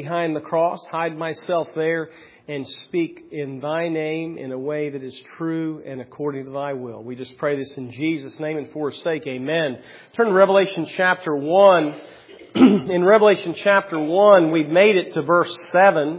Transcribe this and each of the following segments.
behind the cross, hide myself there, and speak in Thy name in a way that is true and according to Thy will. We just pray this in Jesus' name and for His sake. Amen. Turn to Revelation chapter 1. In Revelation chapter 1, we've made it to verse 7.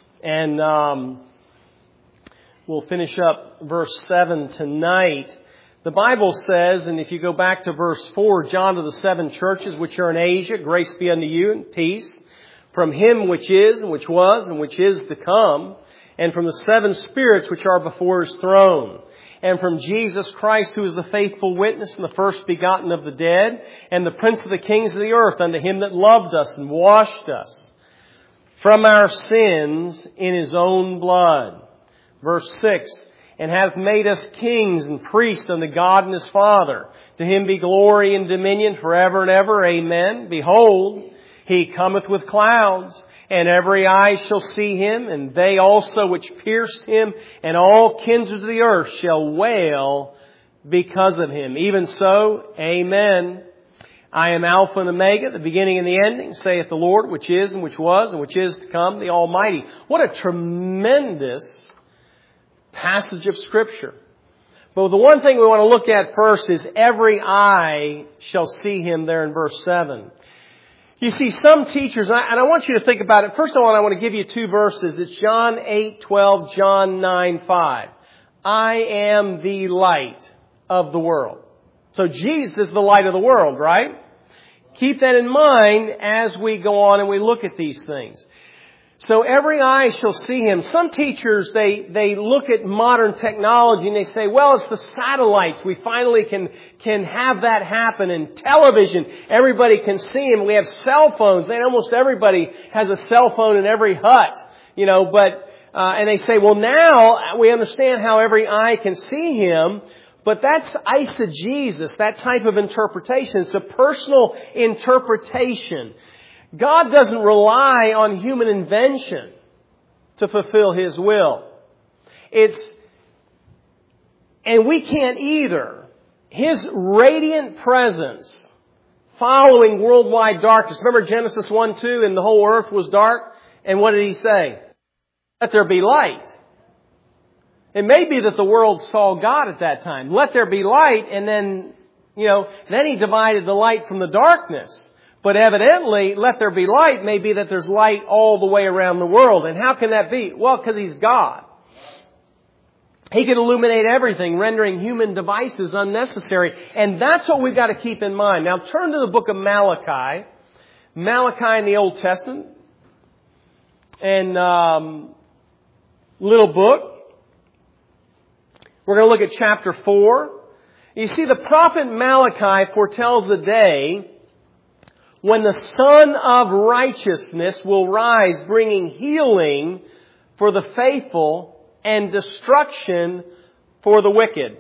And we'll finish up verse 7 tonight. The Bible says, and if you go back to verse 4, John to the 7 churches which are in Asia, grace be unto you and peace from Him which is, and which was, and which is to come, and from the 7 spirits which are before His throne, and from Jesus Christ, who is the faithful witness and the first begotten of the dead, and the Prince of the kings of the earth, unto Him that loved us and washed us from our sins in His own blood. Verse 6, and hath made us kings and priests unto God and His Father. To Him be glory and dominion forever and ever. Amen. Behold, He cometh with clouds, and every eye shall see Him, and they also which pierced Him, and all kindreds of the earth shall wail because of Him. Even so, Amen. I am Alpha and Omega, the beginning and the ending, saith the Lord, which is and which was and which is to come, the Almighty. What a tremendous passage of Scripture. But the one thing we want to look at first is every eye shall see Him there in verse 7. You see, some teachers, and I want you to think about it. First of all, I want to give you 2 verses. It's John 8:12, John 9:5. I am the light of the world. So Jesus is the light of the world, right? Keep that in mind as we go on and we look at these things. So every eye shall see Him. Some teachers, they look at modern technology and they say, well, it's the satellites. We finally can have that happen. And television, everybody can see Him. We have cell phones. Almost everybody has a cell phone in every hut, and they say, well, now we understand how every eye can see Him. But that's eisegesis, that type of interpretation. It's a personal interpretation. God doesn't rely on human invention to fulfill His will. And we can't either. His radiant presence following worldwide darkness. Remember Genesis 1:2, and the whole earth was dark? And what did He say? Let there be light. It may be that the world saw God at that time. Let there be light, and then He divided the light from the darkness. But evidently, let there be light may be that there's light all the way around the world. And how can that be? Well, because He's God. He can illuminate everything, rendering human devices unnecessary. And that's what we've got to keep in mind. Now turn to the book of Malachi. Malachi in the Old Testament. And little book. We're going to look at chapter 4. You see, the prophet Malachi foretells the day when the Son of Righteousness will rise, bringing healing for the faithful and destruction for the wicked.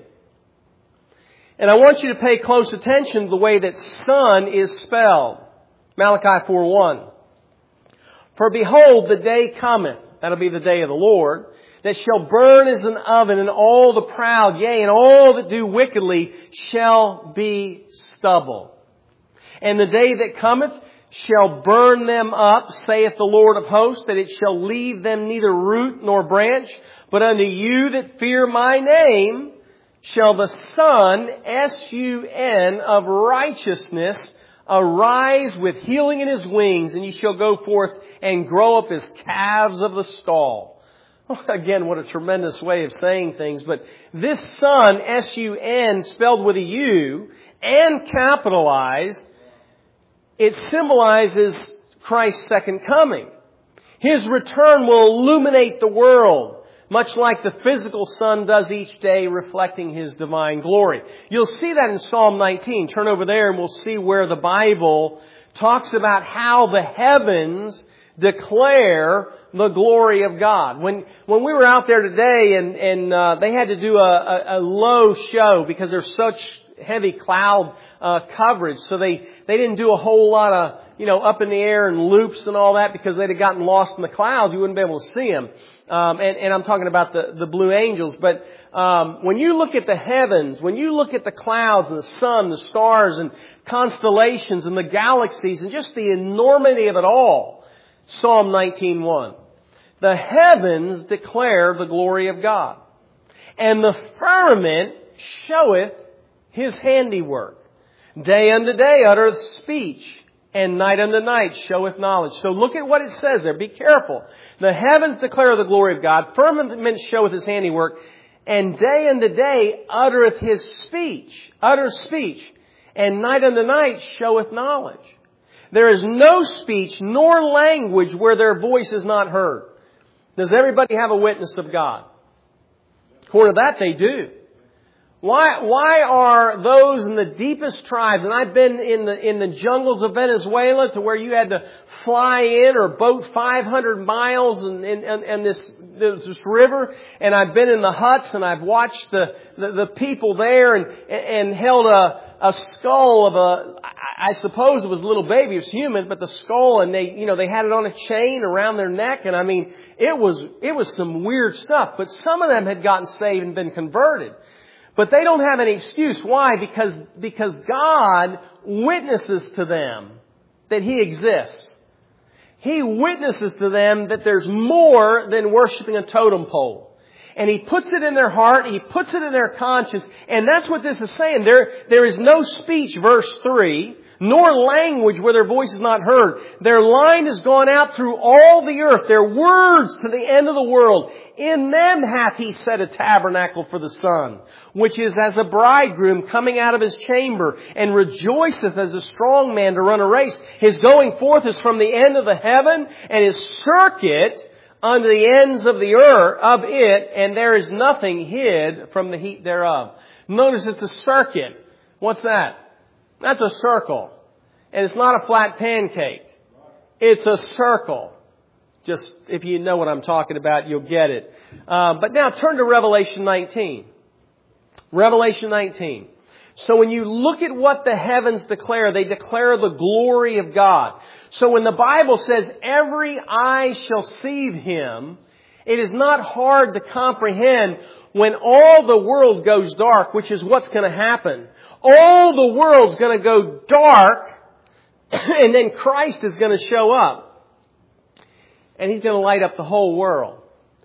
And I want you to pay close attention to the way that Son is spelled. Malachi 4:1. For behold, the day cometh, that'll be the day of the Lord, that shall burn as an oven, and all the proud, yea, and all that do wickedly shall be stubble. And the day that cometh shall burn them up, saith the Lord of hosts, that it shall leave them neither root nor branch. But unto you that fear my name shall the Son, S-U-N, of righteousness arise with healing in His wings, and ye shall go forth and grow up as calves of the stall. Again, what a tremendous way of saying things. But this Son, S-U-N, spelled with a U and capitalized, it symbolizes Christ's second coming. His return will illuminate the world, much like the physical sun does each day, reflecting His divine glory. You'll see that in Psalm 19. Turn over there and we'll see where the Bible talks about how the heavens declare the glory of God. When we were out there today and they had to do a low show because there's such heavy cloud coverage, so they didn't do a whole lot of up in the air and loops and all that, because they'd have gotten lost in the clouds. You wouldn't be able to see them. And I'm talking about the blue angels. But when you look at the heavens, when you look at the clouds and the sun, the stars and constellations and the galaxies and just the enormity of it all, Psalm 19:1. The heavens declare the glory of God, and the firmament showeth His handiwork. Day unto day uttereth speech, and night unto night showeth knowledge. So look at what it says there. Be careful. The heavens declare the glory of God, firmament showeth His handiwork, and day unto day uttereth His speech, and night unto night showeth knowledge. There is no speech nor language where their voice is not heard. Does everybody have a witness of God? According to that, they do. Why are those in the deepest tribes, and I've been in the jungles of Venezuela to where you had to fly in or boat 500 miles in this river, and I've been in the huts and I've watched the people there and held a skull of I suppose it was a little baby, it was human, but the skull, and they had it on a chain around their neck, and I mean, it was some weird stuff, but some of them had gotten saved and been converted. But they don't have any excuse. Why? Because God witnesses to them that He exists. He witnesses to them that there's more than worshiping a totem pole. And He puts it in their heart, He puts it in their conscience, and that's what this is saying. There is no speech, verse 3, nor language where their voice is not heard. Their line has gone out through all the earth, their words to the end of the world. In them hath He set a tabernacle for the sun, which is as a bridegroom coming out of his chamber, and rejoiceth as a strong man to run a race. His going forth is from the end of the heaven, and His circuit unto the ends of the earth of it, and there is nothing hid from the heat thereof. Notice it's a circuit. What's that? That's a circle. And it's not a flat pancake. It's a circle. Just, if you know what I'm talking about, you'll get it. But now turn to Revelation 19. Revelation 19. So when you look at what the heavens declare, they declare the glory of God. So when the Bible says every eye shall see Him, it is not hard to comprehend when all the world goes dark, which is what's going to happen. All the world's going to go dark, and then Christ is going to show up. And He's going to light up the whole world.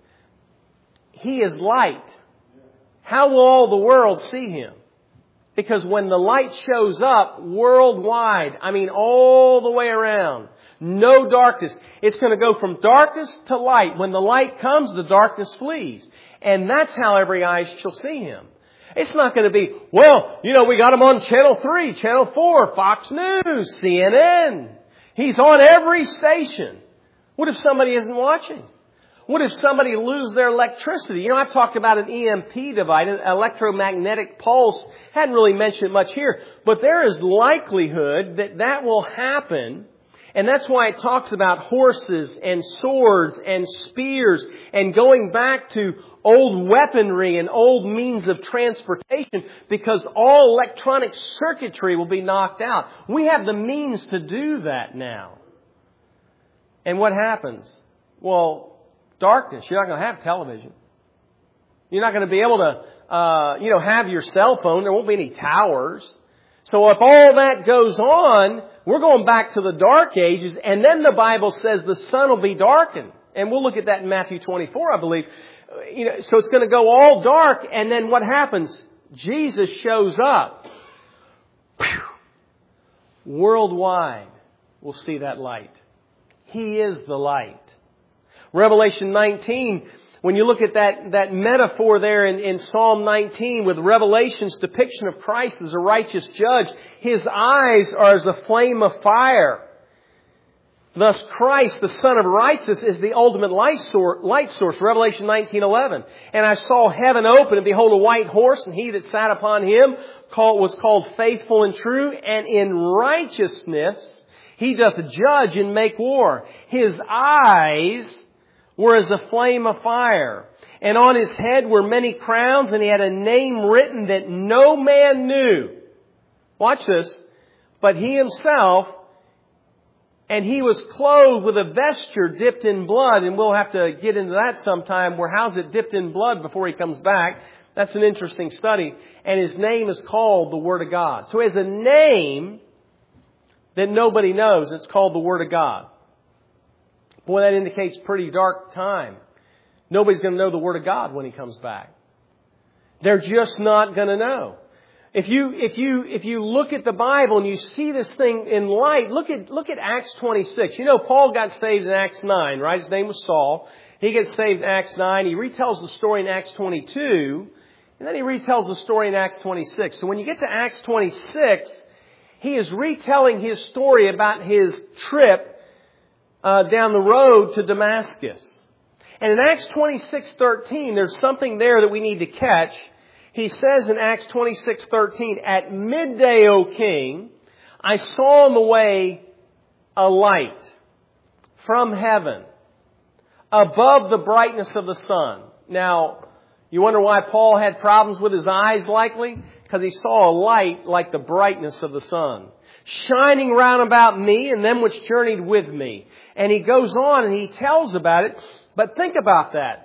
He is light. How will all the world see Him? Because when the light shows up worldwide, I mean all the way around, no darkness. It's going to go from darkness to light. When the light comes, the darkness flees. And that's how every eye shall see Him. It's not going to be, well, we got Him on Channel 3, Channel 4, Fox News, CNN. He's on every station. What if somebody isn't watching? What if somebody loses their electricity? I've talked about an EMP device, an electromagnetic pulse. Hadn't really mentioned it much here. But there is likelihood that will happen. And that's why it talks about horses and swords and spears and going back to old weaponry and old means of transportation, because all electronic circuitry will be knocked out. We have the means to do that now. And what happens? Well, darkness. You're not going to have television. You're not going to be able to, have your cell phone. There won't be any towers. So if all that goes on, we're going back to the dark ages. And then the Bible says the sun will be darkened. And we'll look at that in Matthew 24, I believe. So it's going to go all dark. And then what happens? Jesus shows up. Whew. Worldwide, we'll see that light. He is the light. Revelation 19, when you look at that metaphor there in Psalm 19 with Revelation's depiction of Christ as a righteous judge, His eyes are as a flame of fire. Thus Christ, the Son of Righteousness, is the ultimate light source. Revelation 19:11. And I saw heaven open, and behold a white horse, and He that sat upon him was called Faithful and True, and in righteousness He doth judge and make war. His eyes were as a flame of fire. And on His head were many crowns, and He had a name written that no man knew. Watch this. But He Himself, and He was clothed with a vesture dipped in blood. And we'll have to get into that sometime. How's it dipped in blood before He comes back? That's an interesting study. And His name is called the Word of God. So He has a name that nobody knows. It's called the Word of God. Boy, that indicates pretty dark time. Nobody's going to know the Word of God when He comes back. They're just not going to know. If you look at the Bible and you see this thing in light, look at Acts 26. You know, Paul got saved in Acts 9, right? His name was Saul. He gets saved in Acts 9. He retells the story in Acts 22. And then he retells the story in Acts 26. So when you get to Acts 26, he is retelling his story about his trip down the road to Damascus. And in Acts 26:13, there's something there that we need to catch. He says in Acts 26:13, "At midday, O king, I saw on the way a light from heaven, above the brightness of the sun." Now, you wonder why Paul had problems with his eyes likely? Because he saw a light like the brightness of the sun, shining round about me and them which journeyed with me. And he goes on and he tells about it. But think about that.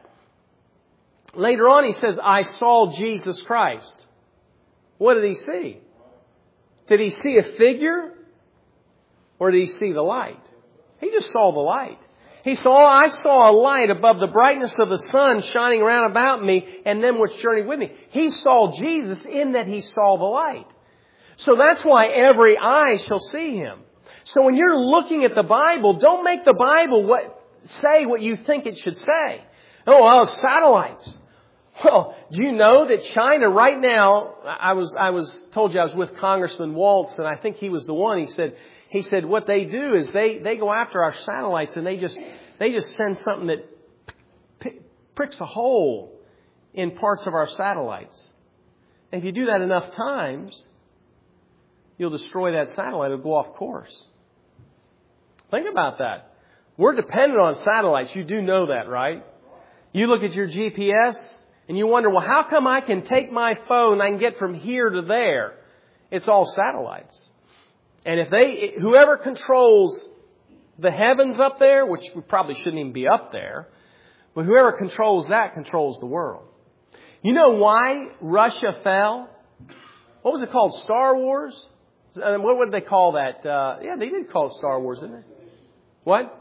Later on he says, "I saw Jesus Christ." What did he see? Did he see a figure? Or did he see the light? He just saw the light. I saw a light above the brightness of the sun shining round about me and them which journeyed with me. He saw Jesus in that he saw the light. So that's why every eye shall see Him. So when you're looking at the Bible, don't make the Bible say what you think it should say. Oh, well, satellites. Well, do you know that China right now, told you I was with Congressman Waltz, and I think he was the one. He said what they do is they go after our satellites and they just send something that pricks a hole in parts of our satellites. And if you do that enough times, you'll destroy that satellite. It'll go off course. Think about that. We're dependent on satellites. You do know that, right? You look at your GPS and you wonder, well, how come I can take my phone and I can get from here to there? It's all satellites. And whoever controls the heavens up there, which we probably shouldn't even be up there, but whoever controls that controls the world. You know why Russia fell? What was it called? Star Wars? What would they call that? They did call it Star Wars, didn't they? What?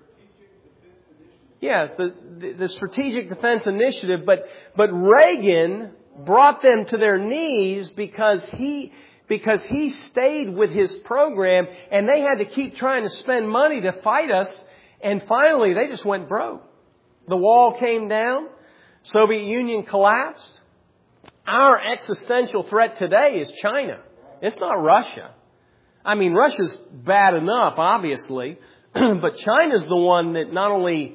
Yes, the Strategic Defense Initiative, but Reagan brought them to their knees because he stayed with his program, and they had to keep trying to spend money to fight us, and finally they just went broke. The wall came down, Soviet Union collapsed. Our existential threat today is China. It's not Russia. I mean, Russia's bad enough, obviously, but China's the one that not only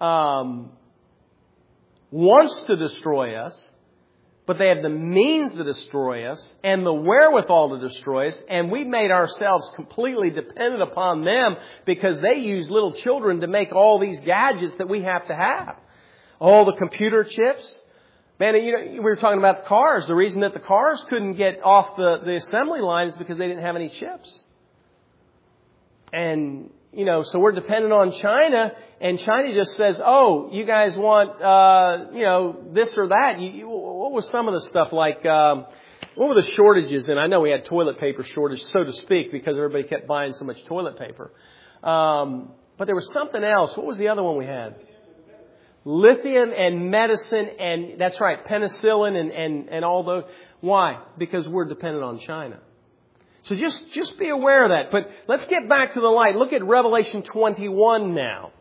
wants to destroy us, but they have the means to destroy us and the wherewithal to destroy us. And we've made ourselves completely dependent upon them because they use little children to make all these gadgets that we have to have. All the computer chips. Man, we were talking about the cars. The reason that the cars couldn't get off the assembly line is because they didn't have any chips. And, so we're dependent on China, and China just says, oh, you guys want, this or that. What was some of the stuff like, what were the shortages? And I know we had toilet paper shortage, so to speak, because everybody kept buying so much toilet paper. But there was something else. What was the other one we had? Lithium and medicine, and that's right, penicillin and all those. Why? Because we're dependent on China. So just be aware of that. But let's get back to the light. Look at Revelation 21 now.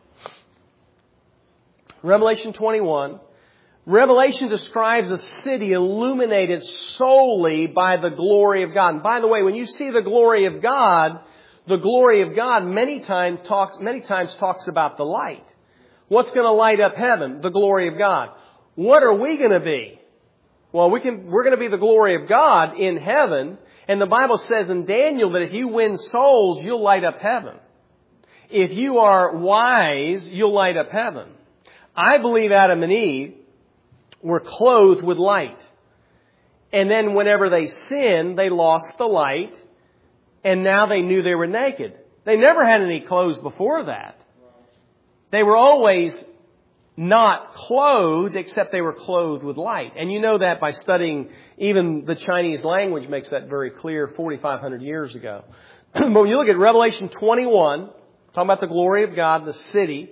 Revelation 21. Revelation describes a city illuminated solely by the glory of God. And by the way, when you see the glory of God many times talks about the light. What's going to light up heaven? The glory of God. What are we going to be? Well, we're going to be the glory of God in heaven. And the Bible says in Daniel that if you win souls, you'll light up heaven. If you are wise, you'll light up heaven. I believe Adam and Eve were clothed with light. And then whenever they sinned, they lost the light. And now they knew they were naked. They never had any clothes before that. They were always not clothed, except they were clothed with light. And you know that by studying even the Chinese language makes that very clear 4,500 years ago. But when you look at Revelation 21, talking about the glory of God, the city,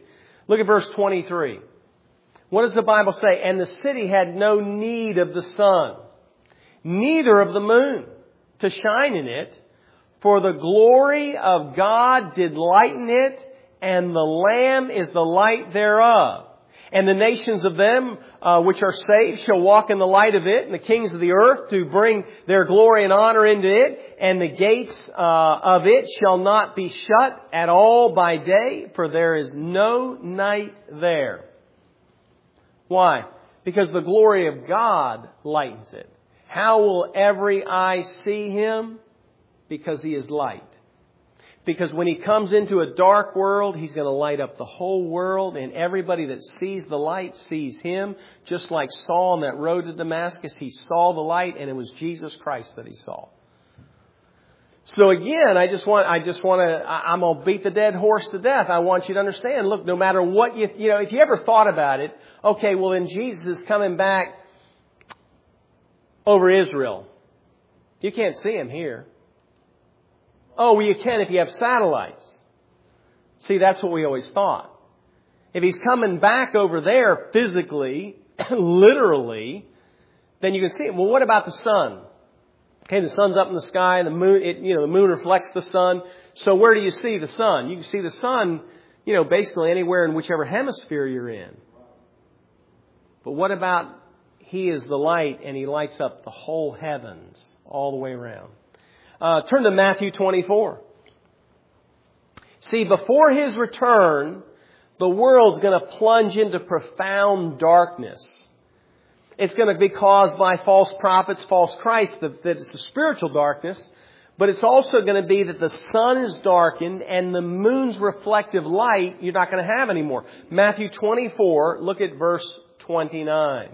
Look at verse 23. What does the Bible say? And the city had no need of the sun, neither of the moon, to shine in it, for the glory of God did lighten it, and the Lamb is the light thereof. And the nations of them which are saved shall walk in the light of it, and the kings of the earth to bring their glory and honor into it. And the gates of it shall not be shut at all by day, for there is no night there. Why? Because the glory of God lightens it. How will every eye see Him? Because He is light. Because when He comes into a dark world, He's going to light up the whole world, and everybody that sees the light sees Him. Just like Saul on that road to Damascus, he saw the light, and it was Jesus Christ that he saw. So again, I'm going to beat the dead horse to death. I want you to understand, look, no matter what if you ever thought about it, okay, well then Jesus is coming back over Israel. You can't see Him here. Oh, well, you can if you have satellites. See, that's what we always thought. If He's coming back over there physically, literally, then you can see Him. Well, what about the sun? Okay, the sun's up in the sky, and the moon reflects the sun. So where do you see the sun? You can see the sun, basically anywhere in whichever hemisphere you're in. But what about He is the light, and He lights up the whole heavens all the way around? Turn to Matthew 24. See, before His return, the world's going to plunge into profound darkness. It's going to be caused by false prophets, false Christ, that it's the spiritual darkness. But it's also going to be that the sun is darkened and the moon's reflective light you're not going to have anymore. Matthew 24, look at verse 29.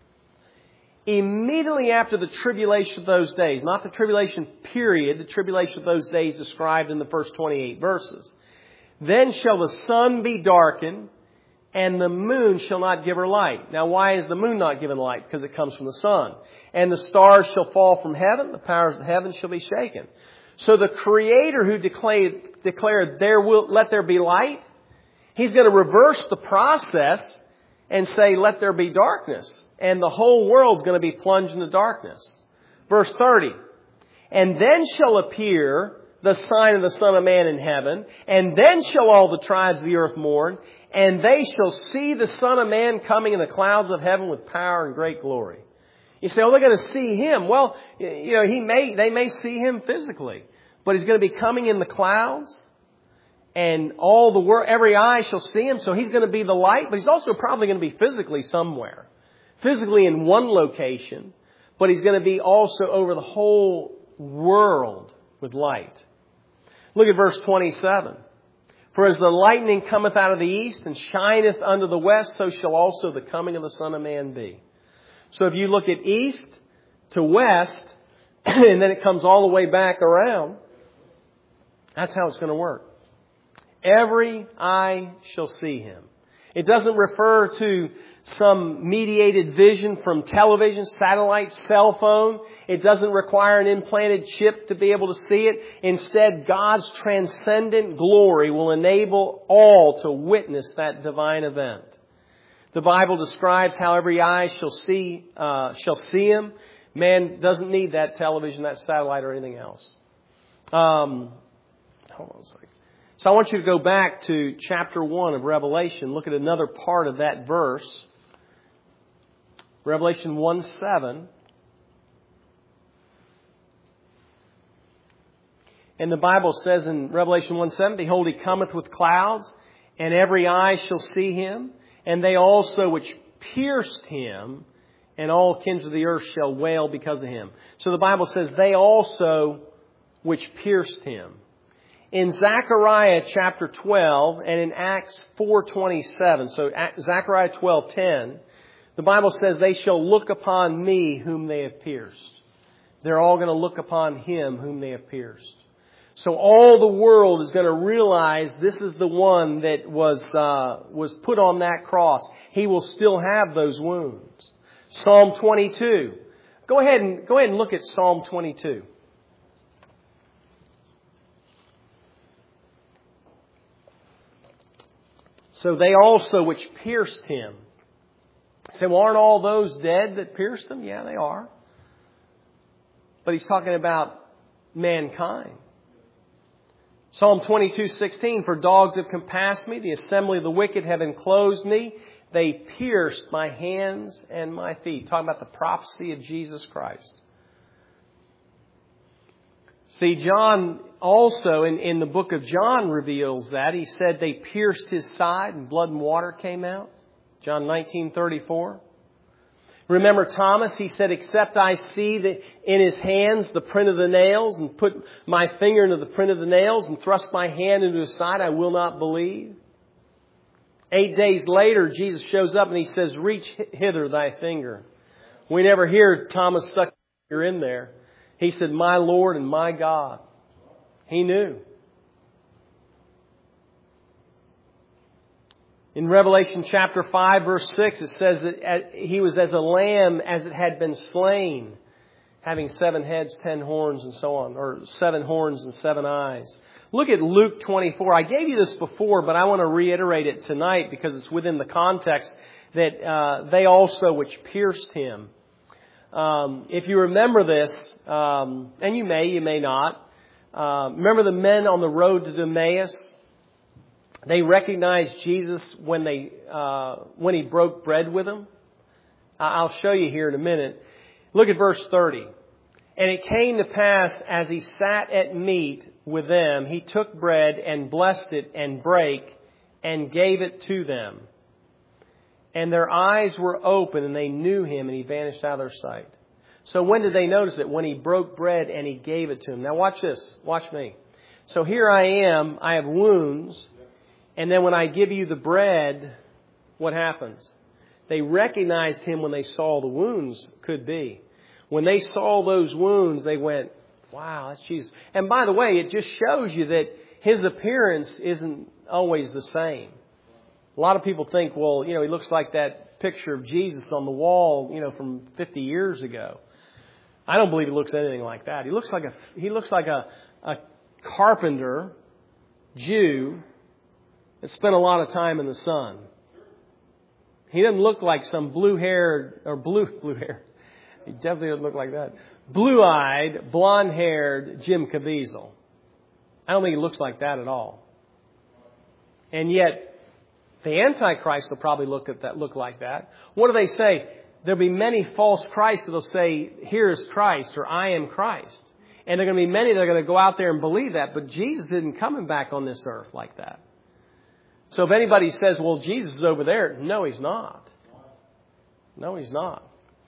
Immediately after the tribulation of those days, not the tribulation period, the tribulation of those days described in the first 28 verses. Then shall the sun be darkened, and the moon shall not give her light. Now, why is the moon not given light? Because it comes from the sun. And the stars shall fall from heaven, the powers of heaven shall be shaken. So the Creator who declared let there be light, He's going to reverse the process and say, let there be darkness. And the whole world's going to be plunged into darkness. Verse 30. And then shall appear the sign of the Son of Man in heaven, and then shall all the tribes of the earth mourn, and they shall see the Son of Man coming in the clouds of heaven with power and great glory. You say, oh, they're going to see Him. Well, they may see Him physically, but He's going to be coming in the clouds, and all the world, every eye shall see Him. So He's going to be the light, but He's also probably going to be physically somewhere. Physically in one location, but He's going to be also over the whole world with light. Look at verse 27. For as the lightning cometh out of the east and shineth unto the west, so shall also the coming of the Son of Man be. So if you look at east to west, and then it comes all the way back around, that's how it's going to work. Every eye shall see Him. It doesn't refer to some mediated vision from television, satellite, cell phone. It doesn't require an implanted chip to be able to see it. Instead, God's transcendent glory will enable all to witness that divine event. The Bible describes how every eye shall see Him. Man doesn't need that television, that satellite, or anything else. Hold on a second. So I want you to go back to chapter 1 of Revelation. Look at another part of that verse. Revelation 1:7. And the Bible says in Revelation 1:7, behold, He cometh with clouds, and every eye shall see Him, and they also which pierced Him, and all kings of the earth shall wail because of Him. So the Bible says, they also which pierced Him. In Zechariah chapter 12 and in Acts 4:27, so Zechariah 12:10, the Bible says, they shall look upon me whom they have pierced. They're all going to look upon Him whom they have pierced. So all the world is going to realize this is the one that was put on that cross. He will still have those wounds. Psalm 22. Go ahead and look at Psalm 22. So they also which pierced him. Say, well, aren't all those dead that pierced him? Yeah, they are. But he's talking about mankind. Psalm 22:16, for dogs have compassed me, the assembly of the wicked have enclosed me. They pierced my hands and my feet. Talking about the prophecy of Jesus Christ. See, John also in the book of John reveals that. He said they pierced his side and blood and water came out. John 19:34. Remember Thomas, he said, except I see in his hands the print of the nails and put my finger into the print of the nails and thrust my hand into his side, I will not believe. 8 days later, Jesus shows up and he says, reach hither thy finger. We never hear Thomas stuck his finger in there. He said, my Lord and my God. He knew. In Revelation chapter 5, verse 6, it says that he was as a lamb as it had been slain, having 7 heads, 10 horns, and so on, or 7 horns and 7 eyes. Look at Luke 24. I gave you this before, but I want to reiterate it tonight because it's within the context that they also which pierced him. If you remember this, and you may not, remember the men on the road to Emmaus? They recognized Jesus when he broke bread with them. I'll show you here in a minute. Look at verse 30. And it came to pass as he sat at meat with them, he took bread and blessed it and brake and gave it to them. And their eyes were open and they knew him and he vanished out of their sight. So when did they notice it? When he broke bread and he gave it to them. Now watch this. Watch me. So here I am. I have wounds. And then when I give you the bread, what happens? They recognized him when they saw the wounds, could be. When they saw those wounds, they went, wow, that's Jesus. And by the way, it just shows you that his appearance isn't always the same. A lot of people think, well, he looks like that picture of Jesus on the wall, from 50 years ago. I don't believe he looks anything like that. He looks like a carpenter, Jew, that spent a lot of time in the sun. He doesn't look like some blue-haired. He definitely doesn't look like that. Blue-eyed, blonde-haired Jim Caviezel. I don't think he looks like that at all. And yet, the Antichrist will probably look like that. What do they say? There'll be many false Christs that will say, here is Christ, or I am Christ. And there are going to be many that are going to go out there and believe that. But Jesus isn't coming back on this earth like that. So if anybody says, well, Jesus is over there, no, he's not. No, he's not.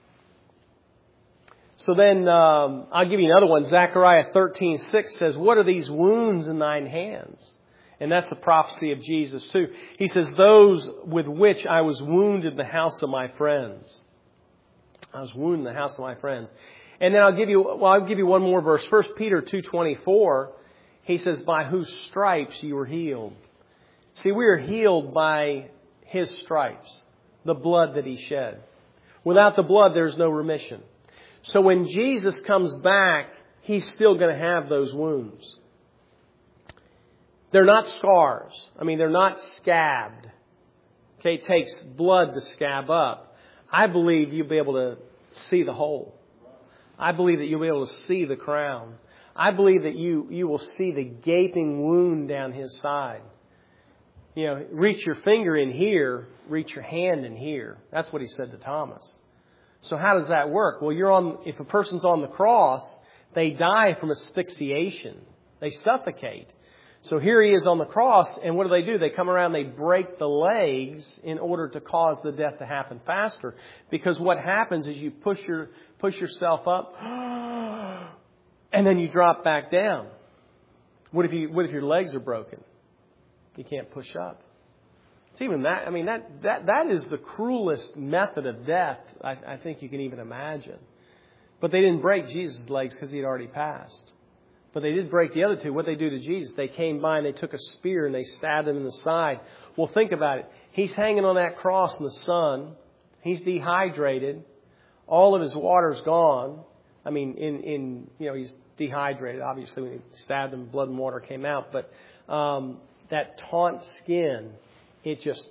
So then I'll give you another one. Zechariah 13:6 says, what are these wounds in thine hands? And that's the prophecy of Jesus too. He says, those with which I was wounded in the house of my friends. I was wounded in the house of my friends. And then I'll give you one more verse. 1 Peter 2:24, he says, by whose stripes you were healed. See, we are healed by his stripes, the blood that he shed. Without the blood, there's no remission. So when Jesus comes back, he's still going to have those wounds. They're not scars. They're not scabbed. Okay, it takes blood to scab up. I believe you'll be able to see the hole. I believe that you'll be able to see the crown. I believe that you will see the gaping wound down his side. Reach your finger in here, reach your hand in here. That's what he said to Thomas. So how does that work? Well, if a person's on the cross, they die from asphyxiation. They suffocate. So here he is on the cross, and what do? They come around, they break the legs in order to cause the death to happen faster. Because what happens is you push yourself up, and then you drop back down. What if your legs are broken? You can't push up. It's even that. That is the cruelest method of death I think you can even imagine. But they didn't break Jesus' legs because he had already passed. But they did break the other two. What they do to Jesus? They came by and they took a spear and they stabbed him in the side. Well, think about it. He's hanging on that cross in the sun. He's dehydrated. All of his water's gone. He's dehydrated. Obviously, when he stabbed him, blood and water came out. But that taut skin, it just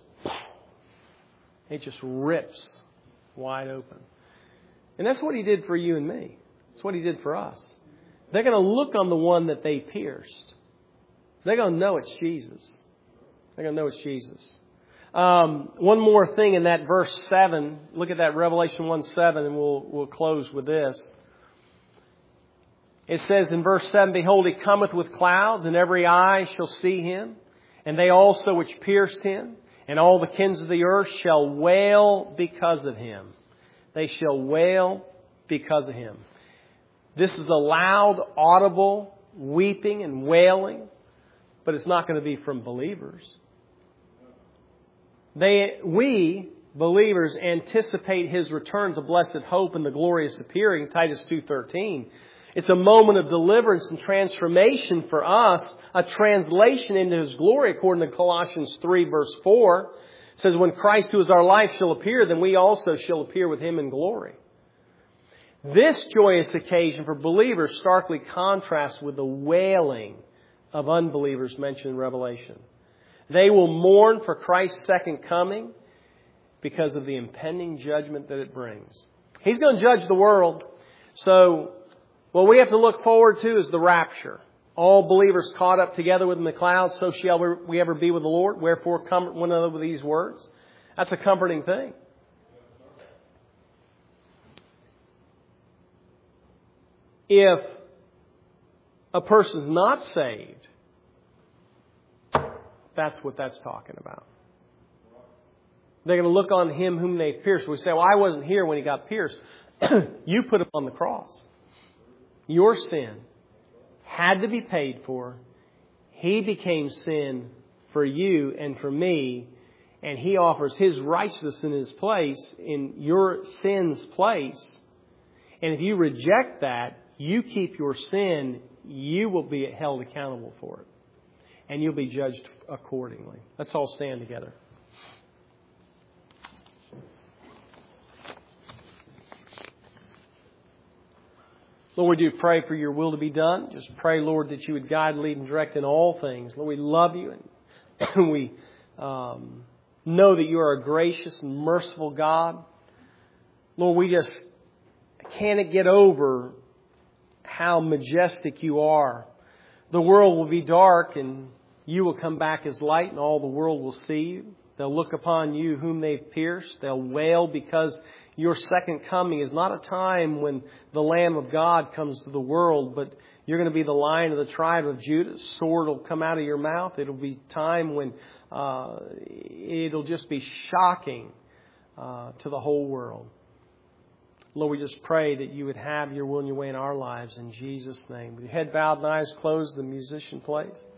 rips wide open. And that's what He did for you and me. That's what He did for us. They're going to look on the one that they pierced. They're going to know it's Jesus. They're going to know it's Jesus. One more thing in that verse 7. Look at that, Revelation 1:7, and we'll close with this. It says in verse 7, Behold, He cometh with clouds, and every eye shall see Him, and they also which pierced Him, and all the kings of the earth shall wail because of Him. They shall wail because of Him. This is a loud, audible weeping and wailing, but it's not going to be from believers. We, believers, anticipate His return to blessed hope and the glorious appearing, Titus 2:13. It's a moment of deliverance and transformation for us, a translation into His glory, according to Colossians 3, verse 4. It says, When Christ, who is our life, shall appear, then we also shall appear with Him in glory. This joyous occasion for believers starkly contrasts with the wailing of unbelievers mentioned in Revelation. They will mourn for Christ's second coming because of the impending judgment that it brings. He's going to judge the world. So what we have to look forward to is the rapture. All believers caught up together with Him in the clouds, so shall we ever be with the Lord. Wherefore comfort one another with these words. That's a comforting thing. If a person's not saved, that's what that's talking about. They're going to look on Him whom they pierced. We say, well, I wasn't here when He got pierced. You put Him on the cross. Your sin had to be paid for. He became sin for you and for me. And He offers His righteousness in His place, in your sin's place. And if you reject that, you keep your sin, you will be held accountable for it. And you'll be judged accordingly. Let's all stand together. Lord, we do pray for Your will to be done. Just pray, Lord, that You would guide, lead, and direct in all things. Lord, we love You, and we know that You are a gracious and merciful God. Lord, we just can't get over how majestic You are. The world will be dark, and You will come back as light, and all the world will see You. They'll look upon You whom they've pierced. They'll wail because Your second coming is not a time when the Lamb of God comes to the world, but You're going to be the Lion of the tribe of Judah. Sword will come out of Your mouth. It'll be time when it'll just be shocking to the whole world. Lord, we just pray that You would have Your will and Your way in our lives in Jesus' name. With your head bowed and eyes closed, the musician plays.